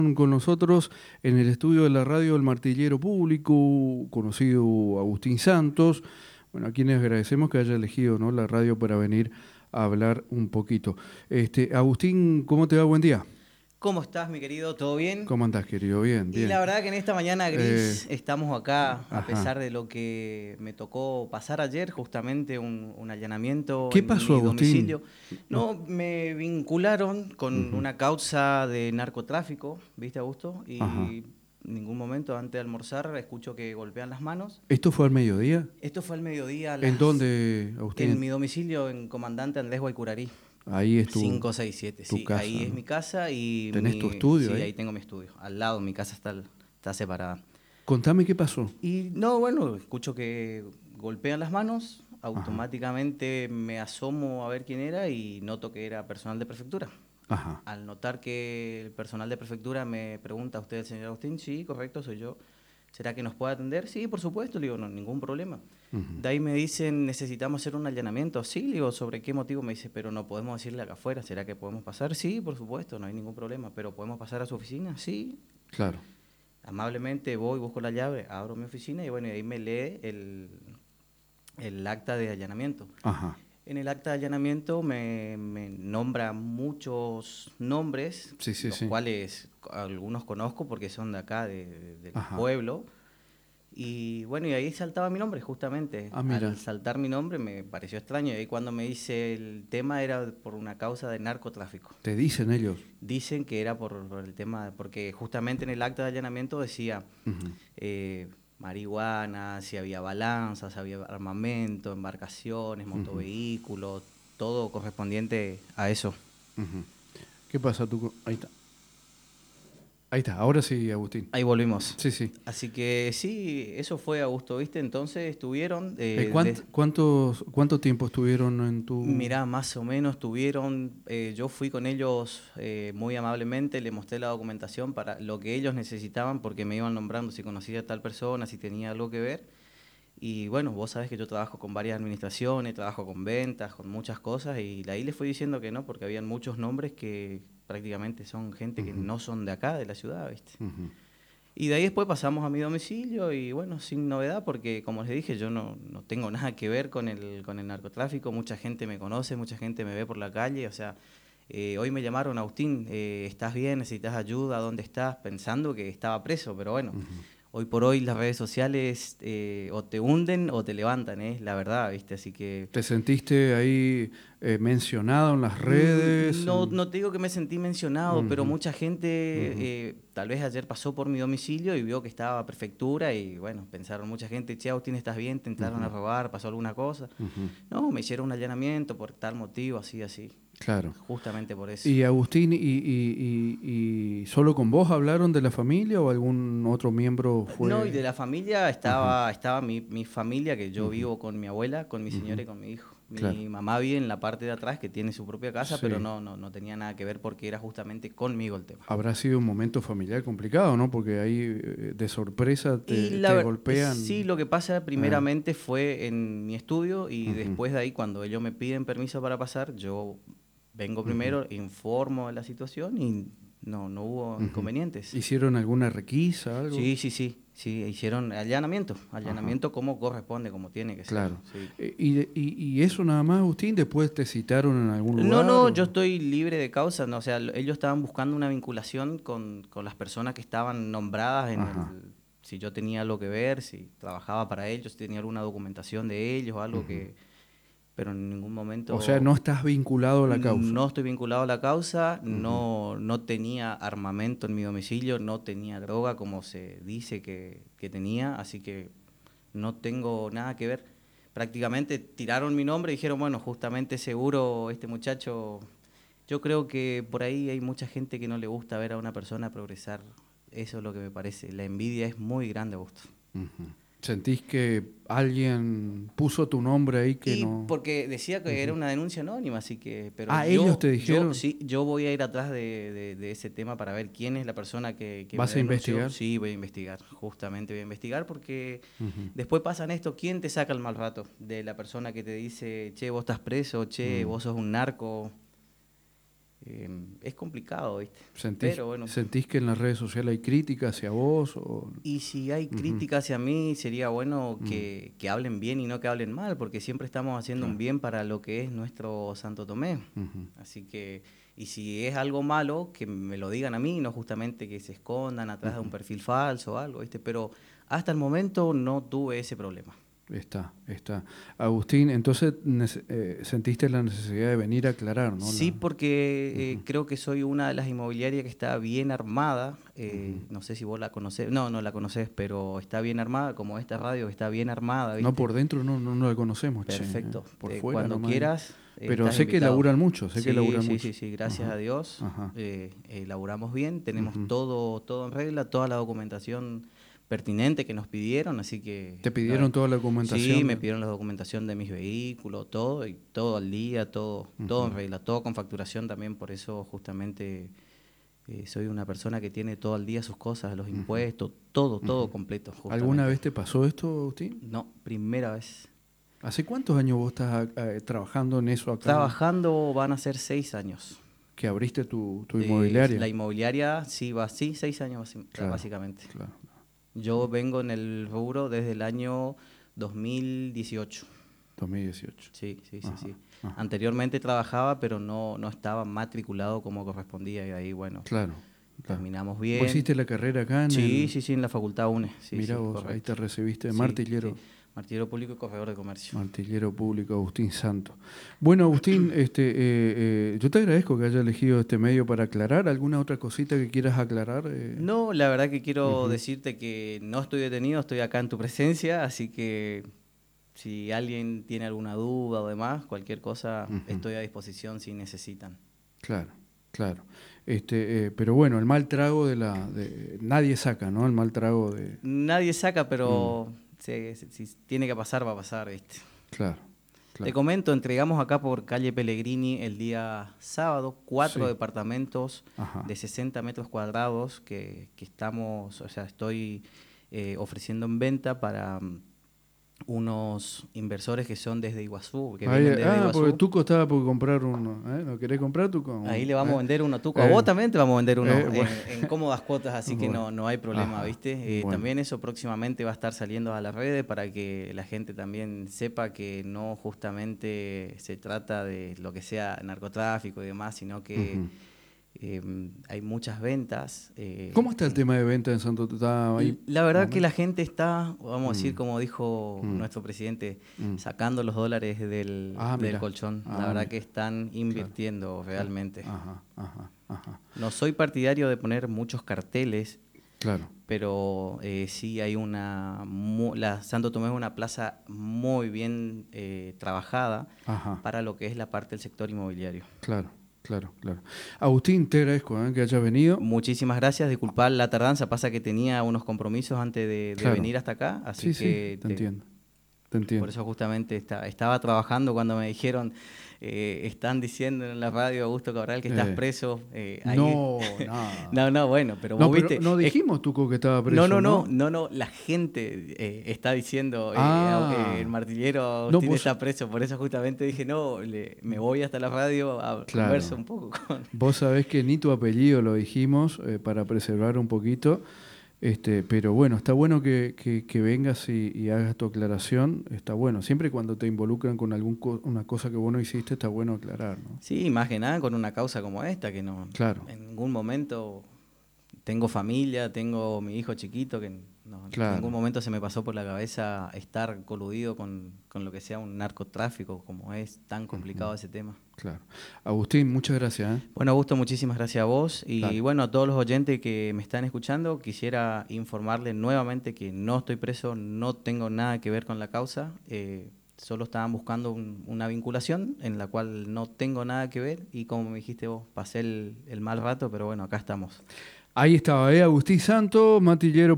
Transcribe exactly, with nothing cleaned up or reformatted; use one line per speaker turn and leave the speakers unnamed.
Con nosotros en el estudio de la radio El Martillero Público, conocido Agustín Santos, bueno, a quienes agradecemos que haya elegido, ¿no?, la radio para venir a hablar un poquito. Este, Agustín, ¿cómo te va? Buen día.
¿Cómo estás, mi querido? ¿Todo bien?
¿Cómo andás, querido? Bien,
Y
bien.
la verdad que en esta mañana gris
Eh,
estamos acá, a
ajá.
pesar de lo que me tocó pasar ayer, justamente un, un allanamiento
¿Qué
en
pasó,
mi
Agustín?
domicilio. No, me vincularon con
Uh-huh.
una causa de narcotráfico, ¿viste, Augusto?
Ajá.
Y en ningún momento antes de almorzar escucho que golpean las manos.
¿Esto fue al mediodía?
Esto fue al mediodía, a
¿En
las,
dónde,
en
Agustín?
mi domicilio en Comandante Andrés Guaycurarí.
Ahí es tu,
cinco seis siete,
tu
sí,
casa,
ahí es
¿no?
mi casa y
¿Tenés tu
mi,
estudio
sí,
ahí?
ahí tengo mi estudio. Al lado, mi casa está, está separada.
Contame qué pasó.
Y no, bueno, escucho que golpean las manos,
Ajá.
automáticamente me asomo a ver quién era y noto que era personal de prefectura.
Ajá.
Al notar que el personal de prefectura me pregunta, ¿usted es el señor Agustín? Sí, correcto, soy yo. ¿Será que nos puede atender? Sí, por supuesto, le digo, no, ningún problema.
Uh-huh.
De ahí me dicen, necesitamos hacer un allanamiento. Sí, le digo, ¿sobre qué motivo? Me dice, pero no podemos decirle acá afuera, ¿será que podemos pasar? Sí, por supuesto, no hay ningún problema, pero ¿podemos pasar a su oficina? Sí.
Claro.
Amablemente voy, busco la llave, abro mi oficina y bueno, y ahí me lee el, el acta de allanamiento.
Ajá.
En el acta de allanamiento me, me nombra muchos nombres,
Sí, sí,
los
sí.
cuales algunos conozco porque son de acá, de, de, del
Ajá.
pueblo. Y bueno, y ahí saltaba mi nombre, justamente.
Ah, mira.
Al saltar mi nombre me pareció extraño. Y ahí cuando me dice el tema era por una causa de narcotráfico.
¿Te dicen ellos?
Dicen que era por, por el tema, porque justamente en el acta de allanamiento decía
Uh-huh.
eh, marihuana, si había balanzas, si había armamento, embarcaciones, motovehículos, uh-huh, todo correspondiente a eso.
Uh-huh. ¿Qué pasa tú? Ahí está. Ahí está, ahora sí, Agustín.
Ahí volvimos.
Sí, sí.
Así que sí, eso fue, Augusto, ¿viste? Entonces estuvieron... Eh,
Eh, ¿cuánt,
de...
cuántos, ¿Cuánto tiempo estuvieron en tu...?
Mirá, más o menos tuvieron... Eh, yo fui con ellos eh, muy amablemente, le mostré la documentación para lo que ellos necesitaban, porque me iban nombrando si conocía a tal persona, si tenía algo que ver. Y bueno, vos sabés que yo trabajo con varias administraciones, trabajo con ventas, con muchas cosas, y ahí les fui diciendo que no, porque habían muchos nombres que prácticamente son gente que uh-huh, no son de acá, de la ciudad, ¿viste? Uh-huh. Y de ahí después pasamos a mi domicilio y bueno, sin novedad, porque como les dije, yo no, no tengo nada que ver con el, con el narcotráfico, mucha gente me conoce, mucha gente me ve por la calle, o sea, eh, hoy me llamaron, Agustín, eh, ¿estás bien? ¿Necesitas ayuda? ¿Dónde estás? Pensando que estaba preso, pero bueno... Uh-huh. Hoy por hoy las redes sociales eh, o te hunden o te levantan, es ¿eh? La verdad, ¿viste? Así que...
¿Te sentiste ahí eh, mencionado en las redes?
No, no te digo que me sentí mencionado, uh-huh, pero mucha gente, uh-huh, eh, tal vez ayer pasó por mi domicilio y vio que estaba prefectura y bueno, pensaron mucha gente, che, Agustín, ¿estás bien? ¿Te entraron uh-huh, a robar? ¿Pasó alguna cosa? Uh-huh. No, me hicieron un allanamiento por tal motivo, así, así.
Claro.
Justamente por eso.
Y Agustín, ¿y, y, y, y solo con vos hablaron de la familia o algún otro miembro fue...?
No, y de la familia estaba, uh-huh, estaba mi, mi familia, que yo uh-huh, vivo con mi abuela, con mi señora uh-huh, y con mi hijo. Mi claro. mamá vive en la parte de atrás, que tiene su propia casa, sí, pero no, no, no tenía nada que ver porque era justamente conmigo el tema.
Habrá sido un momento familiar complicado, ¿no? Porque ahí de sorpresa te,
la,
te golpean.
Sí, lo que pasa primeramente uh-huh, fue en mi estudio y uh-huh, después de ahí cuando ellos me piden permiso para pasar, yo... Vengo primero, uh-huh, informo de la situación y no, no hubo uh-huh, inconvenientes.
¿Hicieron alguna requisa, algo?
Sí, sí, sí, sí, hicieron allanamiento, allanamiento uh-huh, como corresponde, como tiene que
claro.
ser. Claro. Sí.
¿Y, y, ¿Y eso nada más, Agustín? ¿Después te citaron en algún lugar?
No, no,
o?
yo estoy libre de causa, no, o sea, ellos estaban buscando una vinculación con, con las personas que estaban nombradas en uh-huh, el, si yo tenía algo que ver, si trabajaba para ellos, si tenía alguna documentación de ellos o algo uh-huh, que... pero en ningún momento...
O sea, no estás vinculado a la causa.
No estoy vinculado a la causa, uh-huh, no, no tenía armamento en mi domicilio, no tenía droga como se dice que, que tenía, así que no tengo nada que ver. Prácticamente tiraron mi nombre y dijeron, bueno, justamente seguro este muchacho... Yo creo que por ahí hay mucha gente que no le gusta ver a una persona progresar, eso es lo que me parece. La envidia es muy grande, Augusto.
Uh-huh. ¿Sentís que alguien puso tu nombre ahí que
y
no...?
Porque decía que uh-huh, era una denuncia anónima, así que... Pero
ah,
yo,
¿ellos te dijeron?
Yo, sí, yo voy a ir atrás de, de, de ese tema para ver quién es la persona que, que
¿Vas
me
a
denunció.
investigar?
Sí, voy a investigar, justamente voy a investigar porque
uh-huh,
después pasan esto, ¿quién te saca el mal rato? De la persona que te dice, che, vos estás preso, che, uh-huh, vos sos un narco... eh, es complicado, ¿viste?
¿Sentís,
Pero bueno.
¿Sentís que en las redes sociales hay crítica hacia vos? O...
Y si hay crítica uh-huh. hacia mí, sería bueno que, uh-huh. que hablen bien y no que hablen mal, porque siempre estamos haciendo claro. un bien para lo que es nuestro Santo Tomé. Uh-huh. Así que, y si es algo malo, que me lo digan a mí, no justamente que se escondan atrás uh-huh. de un perfil falso o algo, ¿viste? Pero hasta el momento no tuve ese problema.
Está, está. Agustín, entonces eh, sentiste la necesidad de venir a aclarar, ¿no?
Sí,
la...
porque eh, uh-huh. creo que soy una de las inmobiliarias que está bien armada. Eh, uh-huh. No sé si vos la conocés, no, no la conocés, pero está bien armada, como esta radio está bien armada, ¿viste?
No, por dentro no, no, no la conocemos.
Perfecto.
Che, por
eh,
fuera
cuando
nomás.
quieras.
Pero
estás
sé
invitado.
que laburan mucho, sé
sí,
que laburan
sí,
mucho.
Sí, sí, gracias
uh-huh.
a Dios.
Uh-huh.
Eh, eh, laburamos bien, tenemos
uh-huh.
todo, todo en regla, toda la documentación pertinente que nos pidieron, así que...
¿Te pidieron no, toda la documentación?
Sí, me pidieron la documentación de mis vehículos, todo, y todo al día, todo, uh-huh. todo en regla, todo con facturación también, por eso justamente eh, soy una persona que tiene todo al día sus cosas, los uh-huh. impuestos, todo, todo uh-huh. completo. Justamente.
¿Alguna vez te pasó esto, Agustín?
No, primera vez.
¿Hace cuántos años vos estás eh, trabajando en eso acá?
Trabajando van a ser seis años.
¿Que abriste tu, tu inmobiliaria?
Eh, la inmobiliaria, sí, va, sí, seis años claro, básicamente.
Claro.
Yo vengo en el rubro desde el año dos mil dieciocho.
dos mil dieciocho.
Sí, sí, sí,
ajá,
sí.
Ajá.
Anteriormente trabajaba, pero no, no estaba matriculado como correspondía y ahí, bueno,
claro, claro.
terminamos bien.
¿Vos hiciste la carrera acá? En
sí,
el...
sí, sí, en la Facultad U N E. Sí,
Mirá
sí,
vos,
correcto.
ahí te recibiste de
sí,
martillero.
Sí. Martillero público y corredor de comercio.
Martillero público, Agustín Santos. Bueno, Agustín, este, eh, eh, yo te agradezco que hayas elegido este medio para aclarar. ¿Alguna otra cosita que quieras aclarar? Eh...
No, la verdad que quiero
uh-huh.
decirte que no estoy detenido, estoy acá en tu presencia, así que si alguien tiene alguna duda o demás, cualquier cosa, uh-huh. estoy a disposición si necesitan.
Claro, claro. Este, eh, pero bueno, el mal trago de la... De, nadie saca, ¿no? El mal trago de...
Nadie saca, pero... Mm. Si, si, si tiene que pasar, va a pasar, ¿viste?
Claro, claro.
Te comento, entregamos acá por calle Pellegrini el día sábado cuatro sí. departamentos Ajá. de sesenta metros cuadrados que, que estamos, o sea, estoy eh, ofreciendo en venta para um, unos inversores que son desde Iguazú. Que
Ahí,
vienen desde
ah,
Iguazú.
Porque Tuco estaba por comprar uno, ¿eh? ¿No querés comprar Tuco?
Ahí le vamos
¿Eh?
a vender uno a Tuco.
Eh,
A vos también te vamos a vender uno
eh,
en,
bueno.
en cómodas cuotas, así que
bueno.
no, no hay problema,
Ajá.
¿viste? Eh,
bueno.
También eso próximamente va a estar saliendo a las redes para que la gente también sepa que no justamente se trata de lo que sea narcotráfico y demás, sino que... Uh-huh. Eh, hay muchas ventas. Eh,
¿Cómo está el tema de venta en Santo Tomé? Ahí?
La verdad que la gente está, vamos a decir, mm. como dijo mm. nuestro presidente, mm. sacando los dólares del,
ah,
del colchón.
Ah,
la verdad
mira.
que están invirtiendo
claro.
realmente.
Ajá, ajá, ajá.
No soy partidario de poner muchos carteles,
claro.
pero eh, sí hay una... Mu, la Santo Tomé es una plaza muy bien eh, trabajada
ajá.
para lo que es la parte del sector inmobiliario.
Claro. Claro, claro. Agustín, te agradezco ¿eh? que hayas venido.
Muchísimas gracias. Disculpad la tardanza, pasa que tenía unos compromisos antes de, de
claro.
venir hasta acá, así
sí,
que...
Sí, te, te entiendo. Te entiendo.
Por eso justamente está, estaba trabajando cuando me dijeron, eh, están diciendo en la radio, Augusto Cabral, que estás eh, preso. Eh, ahí.
No, nada.
no, no, bueno, pero
no,
vos
pero
viste...
No dijimos, es, Tuco, que estaba preso,
no, no, no,
no,
no, no, la gente eh, está diciendo,
ah,
eh, el martillero Agustín no, vos, está preso, por eso justamente dije, no, le, me voy hasta la radio a
claro.
conversar un poco con...
Vos sabés que ni tu apellido lo dijimos eh, para preservar un poquito. Este, pero bueno, está bueno que, que, que vengas y, y hagas tu aclaración, está bueno. Siempre cuando te involucran con alguna co una cosa que vos no hiciste, está bueno aclarar, ¿no?
Sí, más que nada con una causa como esta, que no
claro.
en ningún momento tengo familia, tengo mi hijo chiquito, que no,
claro.
en ningún momento se me pasó por la cabeza estar coludido con, con lo que sea un narcotráfico, como es tan complicado uh-huh. ese tema.
Claro. Agustín, muchas gracias. ¿eh?
Bueno, Augusto, muchísimas gracias a vos. Y
claro.
bueno, a todos los oyentes que me están escuchando, quisiera informarles nuevamente que no estoy preso, no tengo nada que ver con la causa. Eh, solo estaban buscando un, una vinculación en la cual no tengo nada que ver. Y como me dijiste vos, pasé el, el mal rato, pero bueno, acá estamos.
Ahí estaba, ¿eh? Agustín Santos, Matillero.